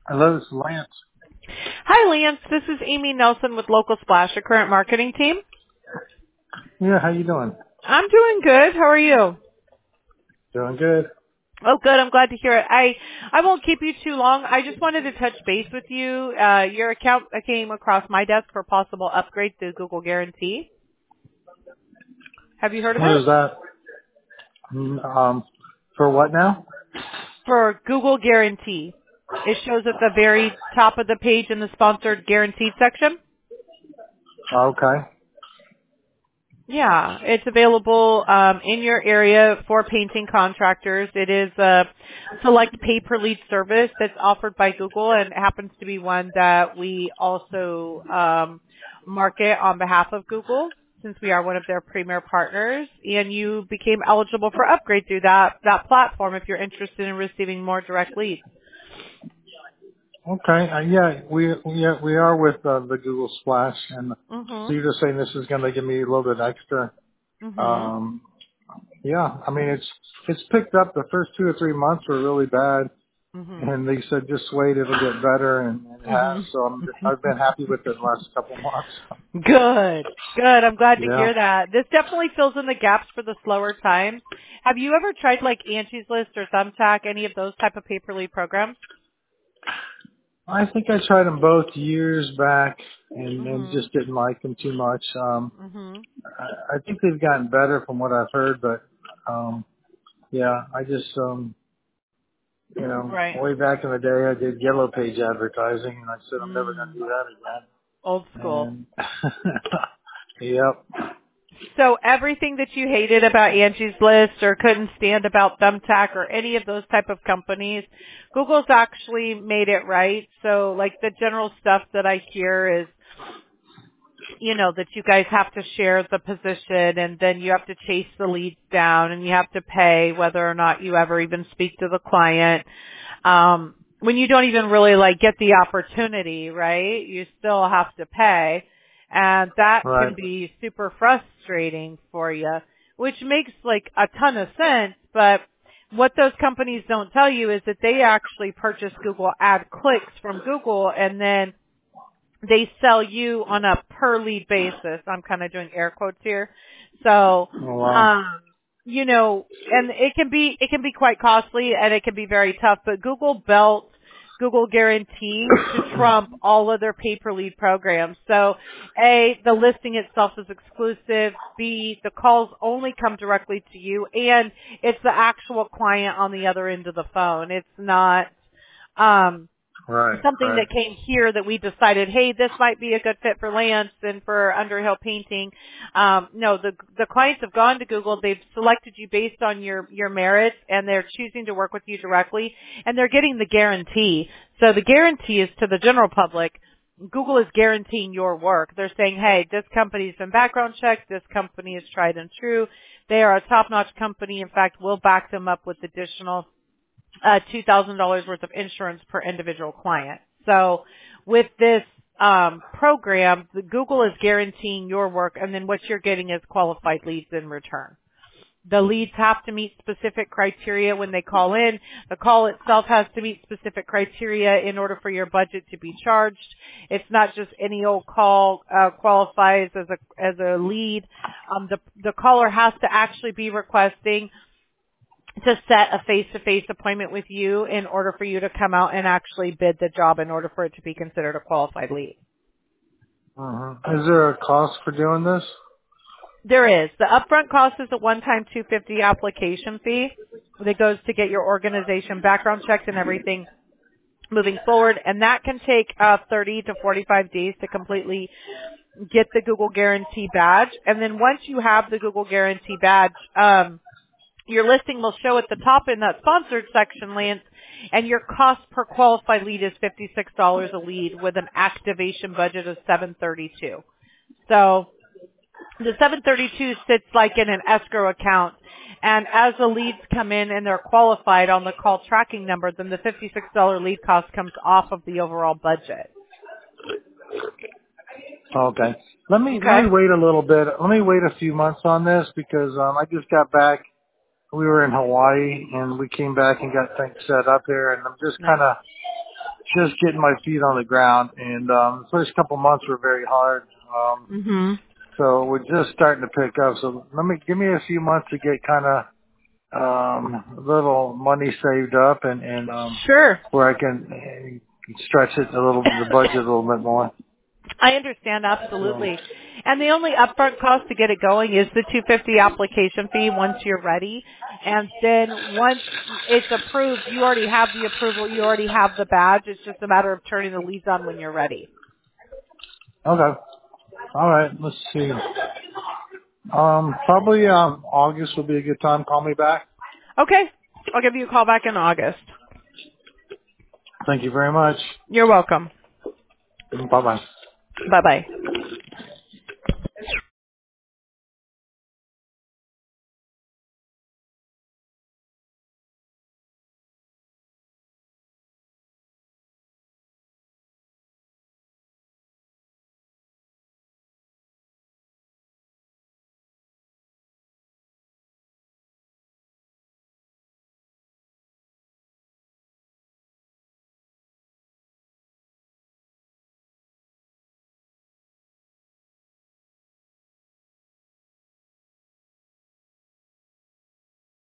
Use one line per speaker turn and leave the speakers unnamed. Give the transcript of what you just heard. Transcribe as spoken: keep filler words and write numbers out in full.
Hello, this is Lance.
Hi, Lance. This is Amy Nelson with Local Splash, your current marketing team.
Yeah, how you doing?
I'm doing good. How are you?
Doing good.
Oh, good. I'm glad to hear it. I I won't keep you too long. I just wanted to touch base with you. Uh, your account came across my desk for possible upgrade to Google Guarantee. Have you heard of
What
it?
is that? Mm, Um, for what now?
For Google Guarantee. It shows at the very top of the page in the sponsored guaranteed section.
Okay.
Yeah, it's available um, in your area for painting contractors. It is a select pay-per-lead service that's offered by Google, and it happens to be one that we also um, market on behalf of Google, since we are one of their premier partners. And you became eligible for upgrade through that that platform if you're interested in receiving more direct leads.
Okay. Uh, yeah, we we are, we are with uh, the Google Splash, and so
Mhm.
you're just saying this is going to give me a little bit extra.
Mhm.
Um, yeah, I mean it's it's picked up. The first two or three months were really bad,
Mhm.
and they said just wait, it'll get better, and, and it has.
Mhm.
So I'm I've been happy with it the last couple of months.
Good. Good. I'm glad to
Yeah.
hear that. This definitely fills in the gaps for the slower times. Have you ever tried like Angie's List or Thumbtack, any of those type of paper lead programs?
I think I tried them both years back and, and
Mhm.
just didn't like them too much. Um,
Mhm.
I, I think they've gotten better from what I've heard, but um, yeah, I just um, you know,
Right.
way back in the day, I did Yellow Page advertising, and I said I'm never going to
Mm.
do that
Old school.
again. And yep,
So everything that you hated about Angie's List or couldn't stand about Thumbtack or any of those type of companies, Google's actually made it right. So like the general stuff that I hear is, you know, that you guys have to share the position and then you have to chase the leads down and you have to pay whether or not you ever even speak to the client. Um, when you don't even really like get the opportunity, right? You still have to pay. And that
right,
can be super frustrating for you, which makes like a ton of sense, but what those companies don't tell you is that they actually purchase Google ad clicks from Google and then they sell you on a per lead basis. I'm kind of doing air quotes here. So,
oh wow,
um, you know, and it can be, it can be quite costly and it can be very tough, but Google built Google Guarantee to trump all other pay per lead programs. So A, the listing itself is exclusive. B, the calls only come directly to you and it's the actual client on the other end of the phone. It's not, um,
right,
something
right,
that came here that we decided, hey, this might be a good fit for Lance and for Underhill Painting. Um, no, the the clients have gone to Google. They've selected you based on your your merits, and they're choosing to work with you directly, and they're getting the guarantee. So the guarantee is to the general public. Google is guaranteeing your work. They're saying, hey, this company's been background checked. This company is tried and true. They are a top-notch company. In fact, we'll back them up with additional uh, two thousand dollars worth of insurance per individual client. So with this um, program, the Google is guaranteeing your work, and then what you're getting is qualified leads in return. The leads have to meet specific criteria when they call in. The call itself has to meet specific criteria in order for your budget to be charged. It's not just any old call uh, qualifies as a as a lead. Um, the the caller has to actually be requesting to set a face-to-face appointment with you in order for you to come out and actually bid the job in order for it to be considered a qualified lead.
uh Is there a cost for doing this?
There is. The upfront cost is a one-time two hundred fifty dollars application fee that goes to get your organization background checked and everything moving forward, and that can take uh, thirty to forty-five days to completely get the Google Guarantee badge. And then once you have the Google Guarantee badge, um, your listing will show at the top in that sponsored section, Lance, and your cost per qualified lead is fifty-six dollars a lead with an activation budget of seven hundred thirty-two dollars. So the seven hundred thirty-two dollars sits like in an escrow account, and as the leads come in and they're qualified on the call tracking number, then the fifty-six dollars lead cost comes off of the overall budget.
Okay. Let me let
Okay?
me wait a little bit. Let me wait a few months on this because um, I just got back. We were in Hawaii and we came back and got things set up here, and I'm just kind
Nice.
of just getting my feet on the ground, and um, the first couple months were very hard. Um,
Mhm.
so we're just starting to pick up. So let me give me a few months to get kind of um, a little money saved up, and and um,
Sure.
where I can uh, stretch it a little, the budget a little bit more.
I understand
So,
absolutely. And the only upfront cost to get it going is the two hundred fifty dollars application fee once you're ready. And then once it's approved, you already have the approval, you already have the badge. It's just a matter of turning the leads on when you're ready.
okay, all right. Let's see. Um, probably um, August will be a good time. Call me back.
Okay. I'll give you a call back in August.
Thank you very much.
You're welcome.
Bye bye.
Bye-bye.